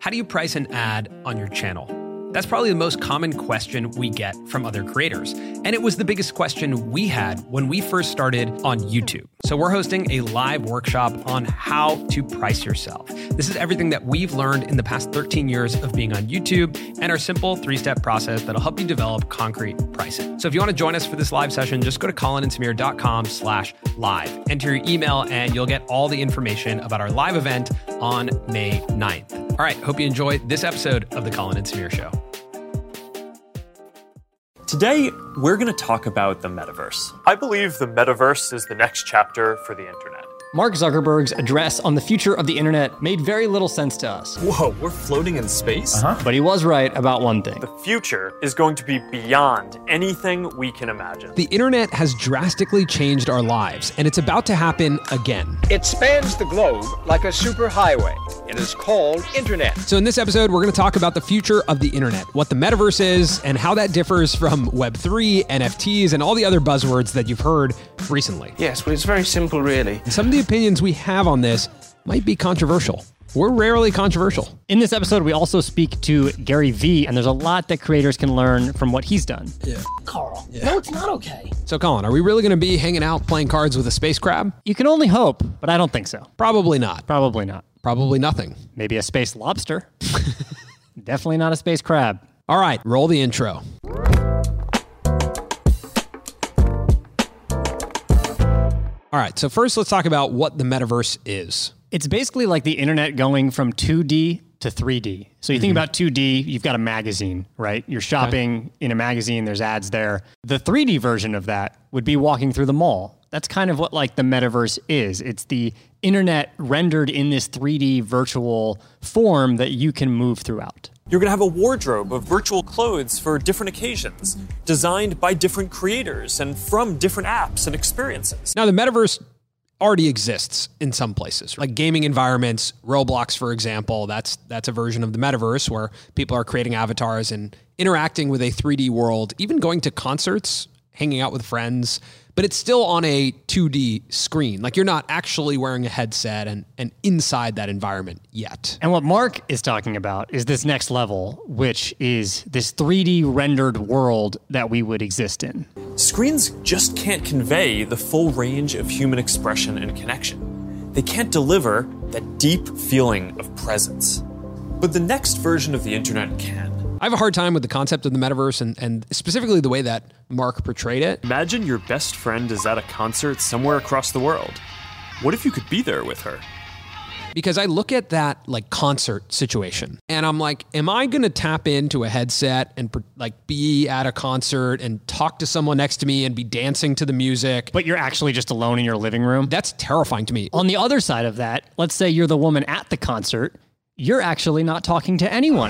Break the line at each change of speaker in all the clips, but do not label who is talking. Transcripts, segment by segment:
How do you price an ad on your channel? That's probably the most common question we get from other creators. And it was the biggest question we had when we first started on YouTube. So we're hosting a live workshop on how to price yourself. This is everything that we've learned in the past 13 years of being on YouTube and our simple 3-step process that'll help you develop concrete pricing. So if you want to join us for this live session, just go to colinandsamir.com/live. Enter your email and you'll get all the information about our live event on May 9th. All right, hope you enjoy this episode of The Colin and Samir Show.
Today, we're going to talk about the metaverse. I believe the metaverse is the next chapter for the internet.
Mark Zuckerberg's address on the future of the internet made very little sense to us.
Whoa, we're floating in space?
But he was right about one thing.
The future is going to be beyond anything we can imagine.
The internet has drastically changed our lives, and it's about to happen again.
It spans the globe like a superhighway. It is called internet.
So in this episode, we're going to talk about the future of the internet, what the metaverse is, and how that differs from Web3, NFTs, and all the other buzzwords that you've heard recently.
Yes, well, it's very simple, really.
And some of the opinions we have on this might be controversial. We're rarely controversial.
In this episode, we also speak to Gary Vee, and there's a lot that creators can learn from what he's done.
Yeah.
Carl, no, it's not okay.
So Colin, are we really going to be hanging out playing cards with a space crab?
You can only hope, but I don't think so.
Probably not.
Probably not.
Probably nothing.
Maybe a space lobster. Definitely not a space crab.
All right, roll the intro. All right, so first let's talk about what the metaverse is.
It's basically like the internet going from 2D to 3D. So you think about 2D, you've got a magazine, right? You're shopping in a magazine, there's ads there. The 3D version of that would be walking through the mall. That's kind of what like the metaverse is. It's the internet rendered in this 3D virtual form that you can move throughout.
You're going to have a wardrobe of virtual clothes for different occasions, designed by different creators and from different apps and experiences.
Now, the metaverse already exists in some places, like gaming environments. Roblox, for example, that's a version of the metaverse where people are creating avatars and interacting with a 3D world, even going to concerts, hanging out with friends, but it's still on a 2D screen. Like you're not actually wearing a headset and inside that environment yet.
And what Mark is talking about is this next level, which is this 3D rendered world that we would exist in.
Screens just can't convey the full range of human expression and connection. They can't deliver that deep feeling of presence. But the next version of the internet can.
I have a hard time with the concept of the metaverse and specifically the way that Mark portrayed it.
Imagine your best friend is at a concert somewhere across the world. What if you could be there with her?
Because I look at that like concert situation and I'm like, am I going to tap into a headset and like be at a concert and talk to someone next to me and be dancing to the music?
But you're actually just alone in your living room.
That's terrifying to me.
On the other side of that, let's say you're the woman at the concert. You're actually not talking to anyone.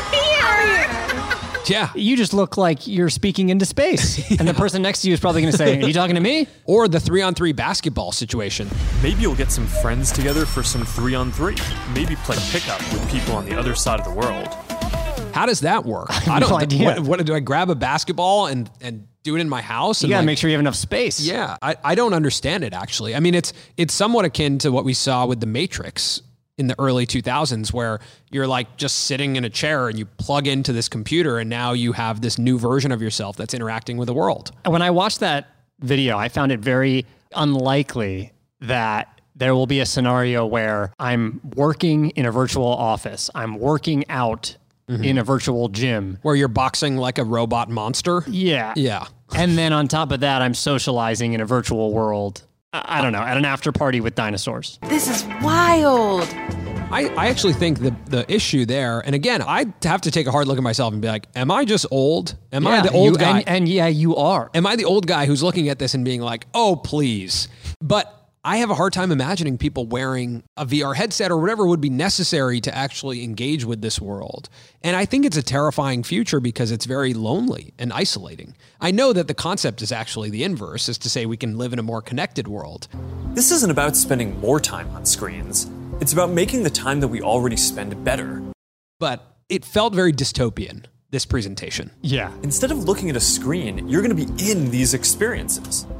Yeah.
You just look like you're speaking into space. And the person next to you is probably going to say, are you talking to me?
Or the 3-on-3 basketball situation.
Maybe you'll get some friends together for some 3-on-3. Maybe play pickup with people on the other side of the world.
How does that work?
I have no idea.
What do I grab a basketball and do it in my house?
You got to make sure you have enough space.
Yeah, I don't understand it, actually. I mean, it's somewhat akin to what we saw with The Matrix in the early 2000s, where you're like just sitting in a chair and you plug into this computer and now you have this new version of yourself that's interacting with the world.
When I watched that video, I found it very unlikely that there will be a scenario where I'm working in a virtual office, I'm working out in a virtual gym.
Where you're boxing like a robot monster?
Yeah.
Yeah.
And then on top of that, I'm socializing in a virtual world. I don't know, at an after party with dinosaurs.
This is wild.
I actually think the issue there, and again, I have to take a hard look at myself and be like, am I just old? Am I the old guy?
And yeah, you are.
Am I the old guy who's looking at this and being like, oh, please? But I have a hard time imagining people wearing a VR headset or whatever would be necessary to actually engage with this world. And I think it's a terrifying future because it's very lonely and isolating. I know that the concept is actually the inverse, is to say we can live in a more connected world.
This isn't about spending more time on screens. It's about making the time that we already spend better.
But it felt very dystopian, this presentation.
Yeah.
Instead of looking at a screen, you're going to be in these experiences.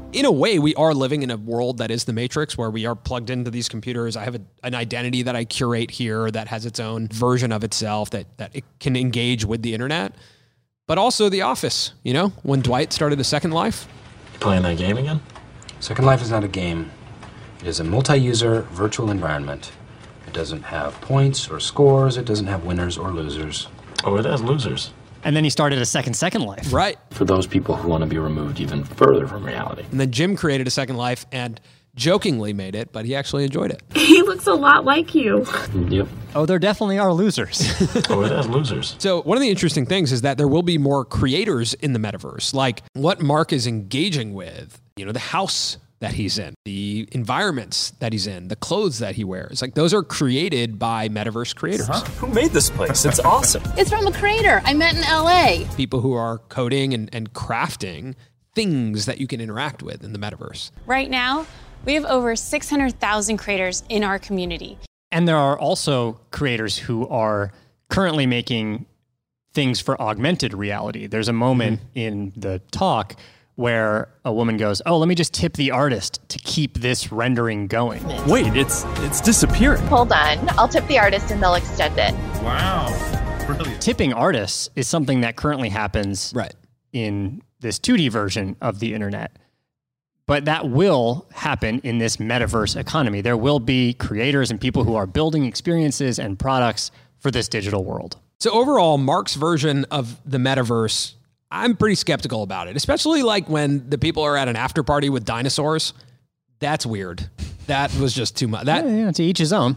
in a way, we are living in a world that is the Matrix, where we are plugged into these computers. I have an identity that I curate here that has its own version of itself that it can engage with the internet. But also The Office, you know, when Dwight started a Second Life.
You playing that game again?
Second Life is not a game. It is a multi-user virtual environment. It doesn't have points or scores. It doesn't have winners or losers.
Oh, it has losers.
And then he started a Second Life.
Right.
For those people who want to be removed even further from reality.
And then Jim created a Second Life and jokingly made it, but he actually enjoyed it.
He looks a lot like you.
Yep.
Oh, there definitely are losers.
Oh, it has losers.
So one of the interesting things is that there will be more creators in the metaverse, like what Mark is engaging with, you know, the house that he's in, the environments that he's in, the clothes that he wears. Like those are created by metaverse creators.
Who made this place? It's awesome.
It's from a creator I met in LA.
People who are coding and crafting things that you can interact with in the metaverse.
Right now, we have over 600,000 creators in our community.
And there are also creators who are currently making things for augmented reality. There's a moment in the talk where a woman goes, oh, let me just tip the artist to keep this rendering going.
Wait, it's disappearing.
Hold on. I'll tip the artist and they'll extend it.
Wow. Brilliant.
Tipping artists is something that currently happens in this 2D version of the internet. But that will happen in this metaverse economy. There will be creators and people who are building experiences and products for this digital world.
So overall, Mark's version of the metaverse, I'm pretty skeptical about it, especially like when the people are at an after party with dinosaurs. That's weird. That was just too much.
Yeah, to each his own.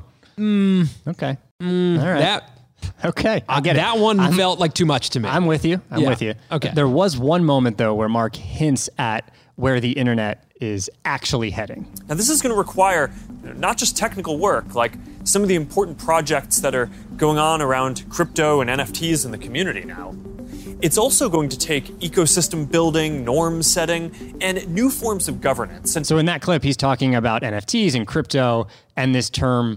Okay. All right. Okay. I get
that one felt like too much to me.
I'm with you. I'm with you.
Okay.
There was one moment, though, where Mark hints at where the internet is actually heading.
Now, this is going to require not just technical work, like some of the important projects that are going on around crypto and NFTs in the community now. It's also going to take ecosystem building, norm setting, and new forms of governance. And
so in that clip, he's talking about NFTs and crypto and this term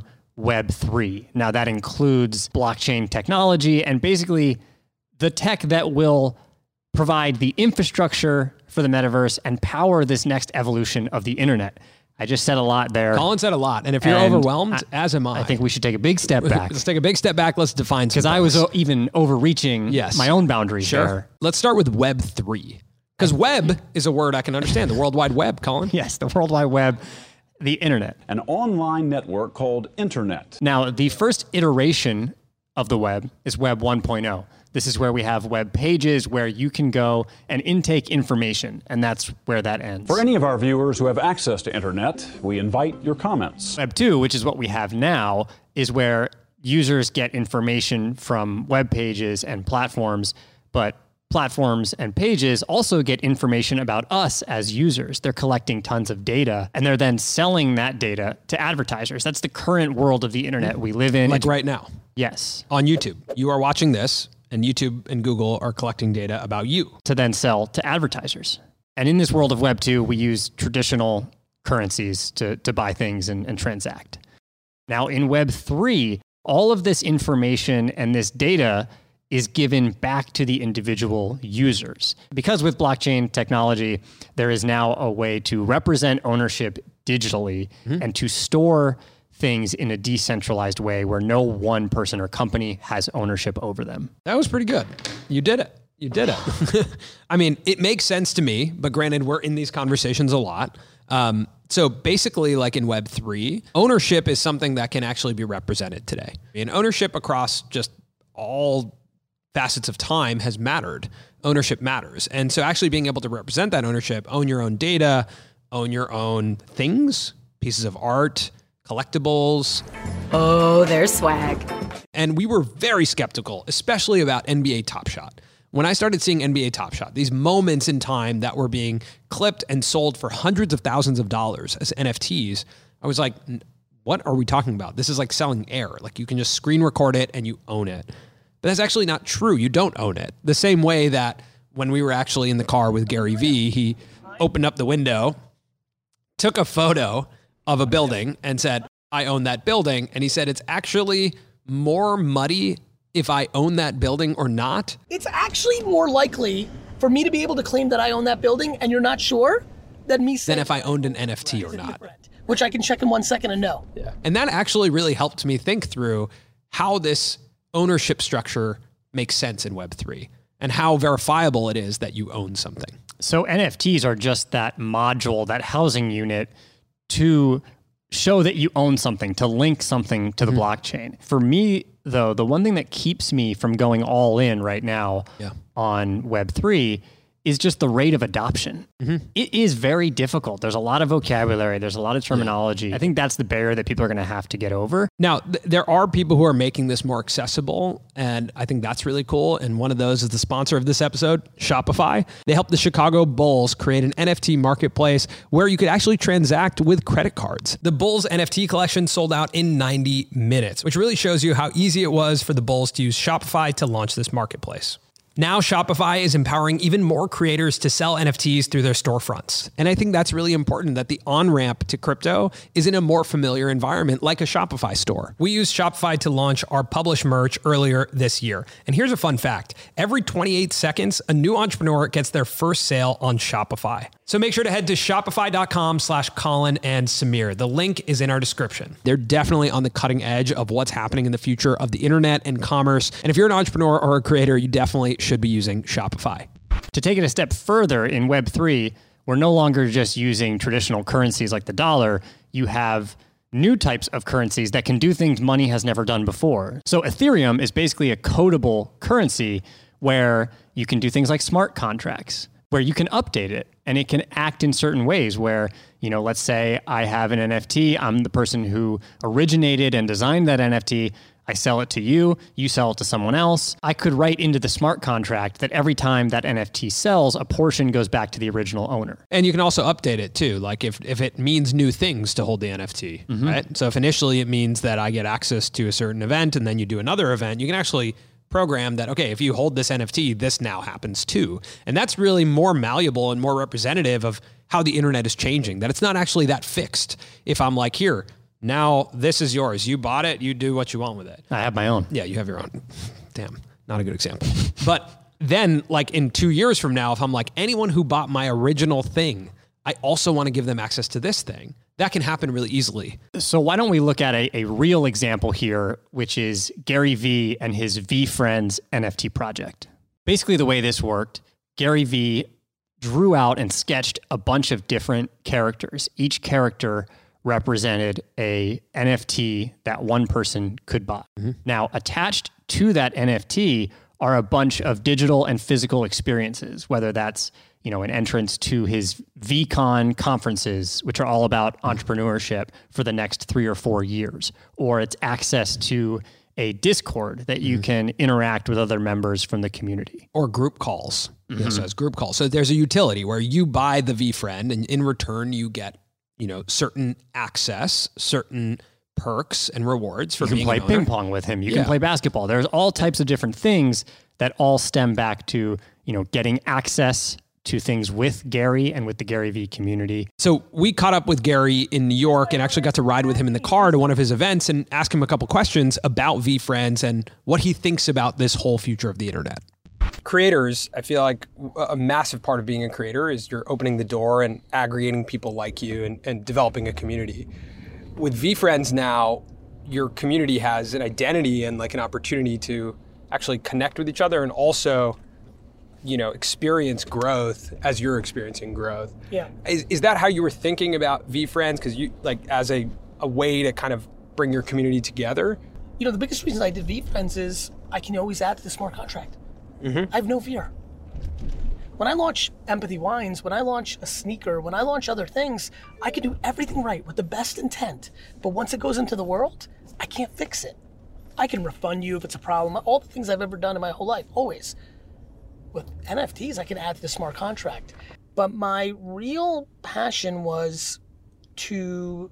Web3. Now, that includes blockchain technology and basically the tech that will provide the infrastructure for the metaverse and power this next evolution of the internet. I just said a lot there.
Colin said a lot. And if you're overwhelmed, as am I.
I think we should take a big step back.
Let's take a big step back. Let's define some.
Because I was even overreaching my own boundaries there.
Let's start with Web 3. Because web is a word I can understand. The World Wide Web, Colin.
Yes, the World Wide Web, the internet.
An online network called Internet.
Now, the first iteration of the web is Web 1.0. This is where we have web pages where you can go and intake information, and that's where that ends.
For any of our viewers who have access to Internet, we invite your comments.
Web 2, which is what we have now, is where users get information from web pages and platforms, but platforms and pages also get information about us as users. They're collecting tons of data, and they're then selling that data to advertisers. That's the current world of the internet we live in.
Like right now.
Yes.
On YouTube. You are watching this, and YouTube and Google are collecting data about you.
To then sell to advertisers. And in this world of Web 2, we use traditional currencies to buy things and transact. Now, in Web 3, all of this information and this data is given back to the individual users. Because with blockchain technology, there is now a way to represent ownership digitally and to store things in a decentralized way where no one person or company has ownership over them.
That was pretty good. You did it. You did it. I mean, it makes sense to me, but granted, we're in these conversations a lot. So basically, like in Web 3, ownership is something that can actually be represented today. And ownership across just all facets of time has mattered. Ownership matters. And so actually being able to represent that ownership, own your own data, own your own things, pieces of art, collectibles.
Oh, there's swag.
And we were very skeptical, especially about NBA Top Shot. When I started seeing NBA Top Shot, these moments in time that were being clipped and sold for hundreds of thousands of dollars as NFTs, I was like, what are we talking about? This is like selling air. Like you can just screen record it and you own it. But that's actually not true. You don't own it. The same way that when we were actually in the car with Gary Vee, he opened up the window, took a photo of a building and said, I own that building. And he said, it's actually more muddy if I own that building or not.
It's actually more likely for me to be able to claim that I own that building and you're not sure than me saying
than if I owned an NFT or not.
Which I can check in 1 second and know.
Yeah. And that actually really helped me think through how this ownership structure makes sense in Web3 and how verifiable it is that you own something.
So NFTs are just that module, that housing unit to show that you own something, to link something to the blockchain. For me, though, the one thing that keeps me from going all in right now on Web3 is just the rate of adoption. It is very difficult. There's a lot of vocabulary. There's a lot of terminology. I think that's the barrier that people are going to have to get over.
Now, there are people who are making this more accessible, and I think that's really cool. And one of those is the sponsor of this episode, Shopify. They helped the Chicago Bulls create an NFT marketplace where you could actually transact with credit cards. The Bulls NFT collection sold out in 90 minutes, which really shows you how easy it was for the Bulls to use Shopify to launch this marketplace. Now Shopify is empowering even more creators to sell NFTs through their storefronts. And I think that's really important, that the on-ramp to crypto is in a more familiar environment like a Shopify store. We used Shopify to launch our Publish merch earlier this year. And here's a fun fact. Every 28 seconds, a new entrepreneur gets their first sale on Shopify. So make sure to head to shopify.com/Colin and Samir. The link is in our description. They're definitely on the cutting edge of what's happening in the future of the internet and commerce. And if you're an entrepreneur or a creator, you definitely should be using Shopify.
To take it a step further, in Web3, we're no longer just using traditional currencies like the dollar. You have new types of currencies that can do things money has never done before. So Ethereum is basically a codable currency where you can do things like smart contracts, where you can update it and it can act in certain ways where, you know, let's say I have an NFT, I'm the person who originated and designed that NFT, I sell it to you, you sell it to someone else. I could write into the smart contract that every time that NFT sells, a portion goes back to the original owner.
And you can also update it too, like if it means new things to hold the NFT, right? So if initially it means that I get access to a certain event and then you do another event, you can actually program that, okay, if you hold this NFT, this now happens too. And that's really more malleable and more representative of how the internet is changing, that it's not actually that fixed. If I'm like, here, now this is yours. You bought it, you do what you want with it.
I have my own.
Yeah, you have your own. Damn, not a good example. But then like in 2 years from now, if I'm like, anyone who bought my original thing, I also want to give them access to this thing. That can happen really easily.
So why don't we look at a real example here, which is Gary Vee and his VeeFriends NFT project. Basically, the way this worked, Gary Vee drew out and sketched a bunch of different characters. Each character represented a NFT that one person could buy. Now, attached to that NFT are a bunch of digital and physical experiences, whether that's, you know, an entrance to his VeeCon conferences, which are all about entrepreneurship for the next 3 or 4 years, or it's access to a Discord that you can interact with other members from the community.
Or group calls. So it's group calls. So there's a utility where you buy the VeeFriend and in return you get, you know, certain access, certain perks and rewards for being
You can play ping pong with him. You can play basketball. There's all types of different things that all stem back to, you know, getting access to things with Gary and with the Gary Vee community.
So we caught up with Gary in New York and actually got to ride with him in the car to one of his events and ask him a couple questions about VeeFriends and what he thinks about this whole future of the internet. Creators, I feel like a massive part of being a creator is you're opening the door and aggregating people like you and developing a community. With VeeFriends now, your community has an identity and like an opportunity to actually connect with each other and also, you know, experience growth as you're experiencing growth.
Yeah.
Is that how you were thinking about VeeFriends? Because you like as a way to kind of bring your community together?
You know, the biggest reason I did VeeFriends is I can always add to the smart contract. I have no fear. When I launch Empathy Wines, when I launch a sneaker, when I launch other things, I can do everything right with the best intent. But once it goes into the world, I can't fix it. I can refund you if it's a problem. All the things I've ever done in my whole life, always. With NFTs, I can add to the smart contract. But my real passion was to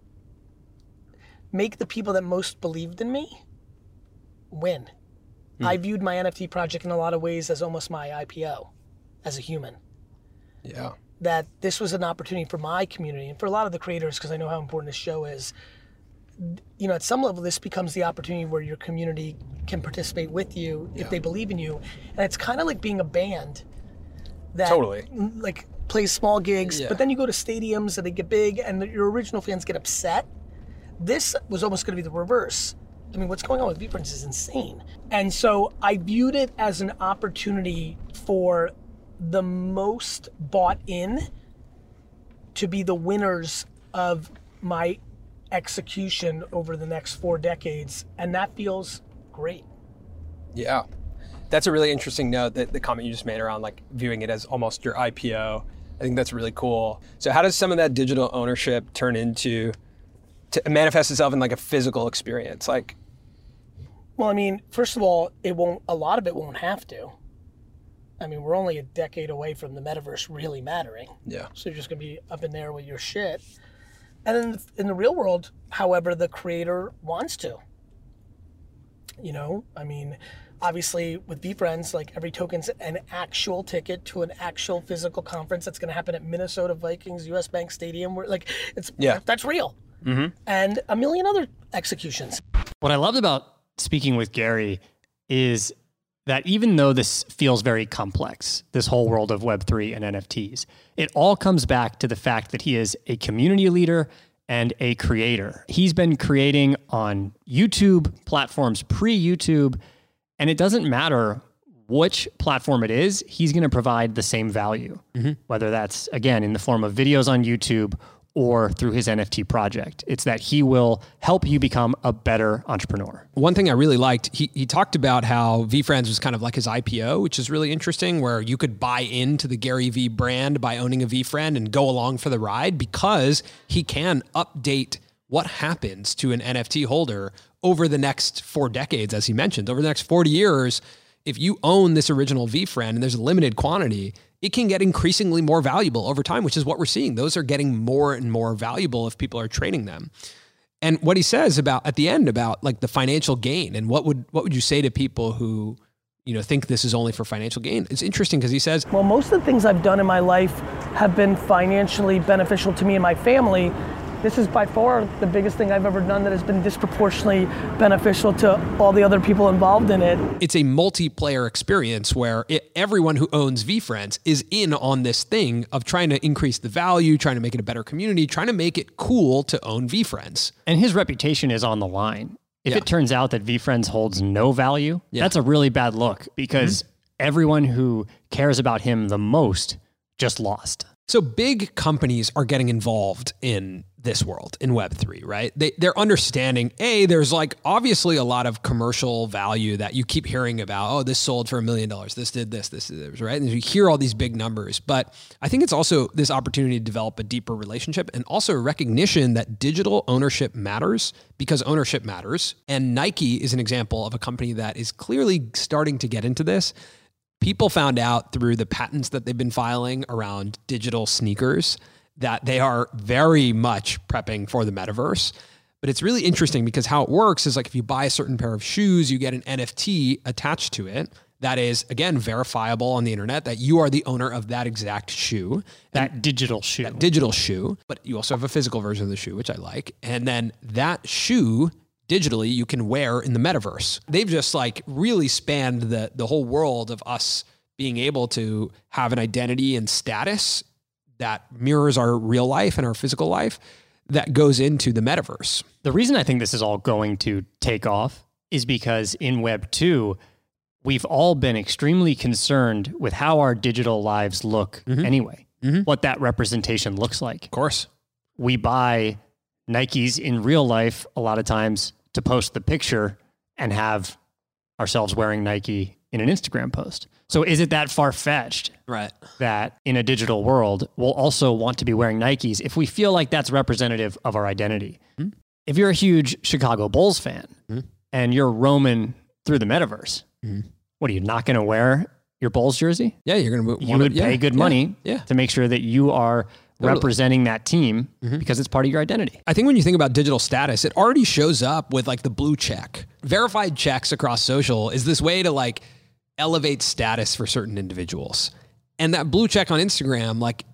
make the people that most believed in me win. I viewed my NFT project in a lot of ways as almost my IPO as a human.
Yeah.
That this was an opportunity for my community and for a lot of the creators, because I know how important this show is. You know, at some level, this becomes the opportunity where your community can participate with you if they believe in you. And it's kind of like being a band that like plays small gigs,
Yeah.
but then you go to stadiums and they get big and your original fans get upset. This was almost going to be the reverse. I mean, what's going on with VeeFriends is insane. And so I viewed it as an opportunity for the most bought in to be the winners of my execution over the next 4 decades. And that feels great.
Yeah. That's a really interesting note, that the comment you just made around like viewing it as almost your IPO. I think that's really cool. So how does some of that digital ownership turn into, to manifest itself in like a physical experience? Like,
Well, I mean, first of all, a lot of it won't have to. I mean, we're only a decade away from the metaverse really mattering.
Yeah.
So you're just going to be up in there with your shit. And then in the real world, however the creator wants to. You know, I mean, obviously with VeeFriends, like every token's an actual ticket to an actual physical conference that's going to happen at Minnesota Vikings US Bank Stadium. Where like that's real.
Mm-hmm.
And a million other executions.
What I loved about speaking with Gary is that even though this feels very complex, this whole world of Web3 and NFTs, it all comes back to the fact that he is a community leader and a creator. He's been creating on YouTube platforms, pre-YouTube, and it doesn't matter which platform it is, he's going to provide the same value, whether that's, again, in the form of videos on YouTube or through his NFT project. It's that he will help you become a better entrepreneur.
One thing I really liked, he talked about how VeeFriends was kind of like his IPO, which is really interesting, where you could buy into the Gary Vee brand by owning a VeeFriend and go along for the ride, because he can update what happens to an NFT holder over the next 4 decades, as he mentioned. Over the next 40 years, if you own this original VeeFriend and there's a limited quantity, it can get increasingly more valuable over time, which is what we're seeing. Those are getting more and more valuable if people are trading them. And what he says about at the end about like the financial gain, and what would you say to people who, you know, think this is only for financial gain? It's interesting because he says,
well, most of the things I've done in my life have been financially beneficial to me and my family. This is by far the biggest thing I've ever done that has been disproportionately beneficial to all the other people involved in it.
It's a multiplayer experience where everyone who owns VeeFriends is in on this thing of trying to increase the value, trying to make it a better community, trying to make it cool to own VeeFriends.
And his reputation is on the line. If it turns out that VeeFriends holds no value, that's a really bad look, because everyone who cares about him the most just lost.
So big companies are getting involved in this world, in Web3, right? They're understanding, there's like obviously a lot of commercial value that you keep hearing about. Oh, this sold for $1 million. This did this did this, right? And you hear all these big numbers, but I think it's also this opportunity to develop a deeper relationship, and also a recognition that digital ownership matters, because ownership matters. And Nike is an example of a company that is clearly starting to get into this. People found out through the patents that they've been filing around digital sneakers that they are very much prepping for the metaverse. But it's really interesting because how it works is like if you buy a certain pair of shoes, you get an NFT attached to it that is, again, verifiable on the internet, that you are the owner of that exact shoe.
That digital shoe.
That digital shoe. But you also have a physical version of the shoe, which I like. And then that shoe digitally you can wear in the metaverse. They've just like really spanned the whole world of us being able to have an identity and status that mirrors our real life and our physical life that goes into the metaverse.
The reason I think this is all going to take off is because in Web 2, we've all been extremely concerned with how our digital lives look anyway, what that representation looks like.
Of course.
We buy Nikes in real life a lot of times to post the picture and have ourselves wearing Nike in an Instagram post. So is it that far-fetched that in a digital world, we'll also want to be wearing Nikes if we feel like that's representative of our identity? If you're a huge Chicago Bulls fan and you're roaming through the metaverse, what are you not going to wear your Bulls jersey?
Yeah, you're going to.
You would pay good money to make sure that you are representing that team because it's part of your identity.
I think when you think about digital status, it already shows up with like the blue check. Verified checks across social is this way to like elevate status for certain individuals. And that blue check on Instagram, like,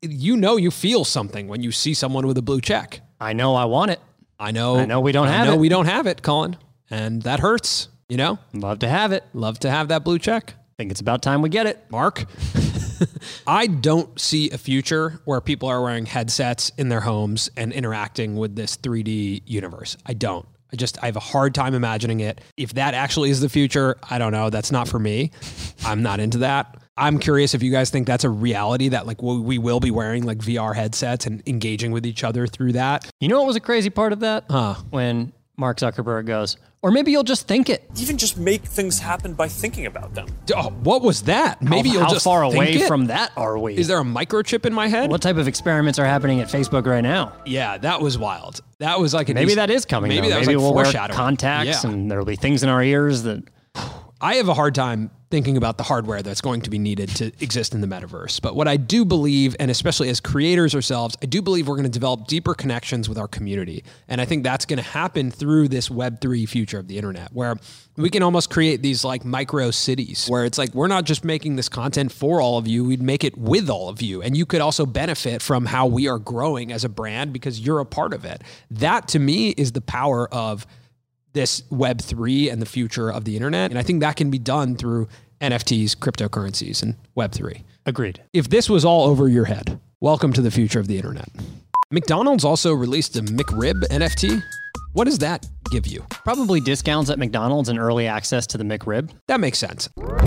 you feel something when you see someone with a blue check.
I know I want it.
I know we don't have it, Colin. And that hurts, you know?
Love to have it.
Love to have that blue check.
Think it's about time we get it.
Mark? I don't see a future where people are wearing headsets in their homes and interacting with this 3D universe. I don't. I have a hard time imagining it. If that actually is the future, I don't know. That's not for me. I'm not into that. I'm curious if you guys think that's a reality, that like we will be wearing like VR headsets and engaging with each other through that.
You know what was a crazy part of that? When Mark Zuckerberg goes, or maybe you'll just think it.
Even just make things happen by thinking about them.
Oh, what was that? Maybe you'll just
how far
think
away
it?
from that are we?
Is there a microchip in my head?
What type of experiments are happening at Facebook right now?
Yeah, that was wild. That was like
maybe that is coming.
Maybe
though.
that was
maybe
like
we'll wear
foreshadowing.
contacts, and there'll be things in our ears that.
I have a hard time thinking about the hardware that's going to be needed to exist in the metaverse. But what I do believe, and especially as creators ourselves, I do believe we're going to develop deeper connections with our community. And I think that's going to happen through this Web3 future of the internet, where we can almost create these like micro cities where it's like, we're not just making this content for all of you, we'd make it with all of you. And you could also benefit from how we are growing as a brand because you're a part of it. That to me is the power of this Web3 and the future of the internet. And I think that can be done through NFTs, cryptocurrencies, and Web3.
Agreed.
If this was all over your head, welcome to the future of the internet. McDonald's also released a McRib NFT. What does that give you?
Probably discounts at McDonald's and early access to the McRib.
That makes sense.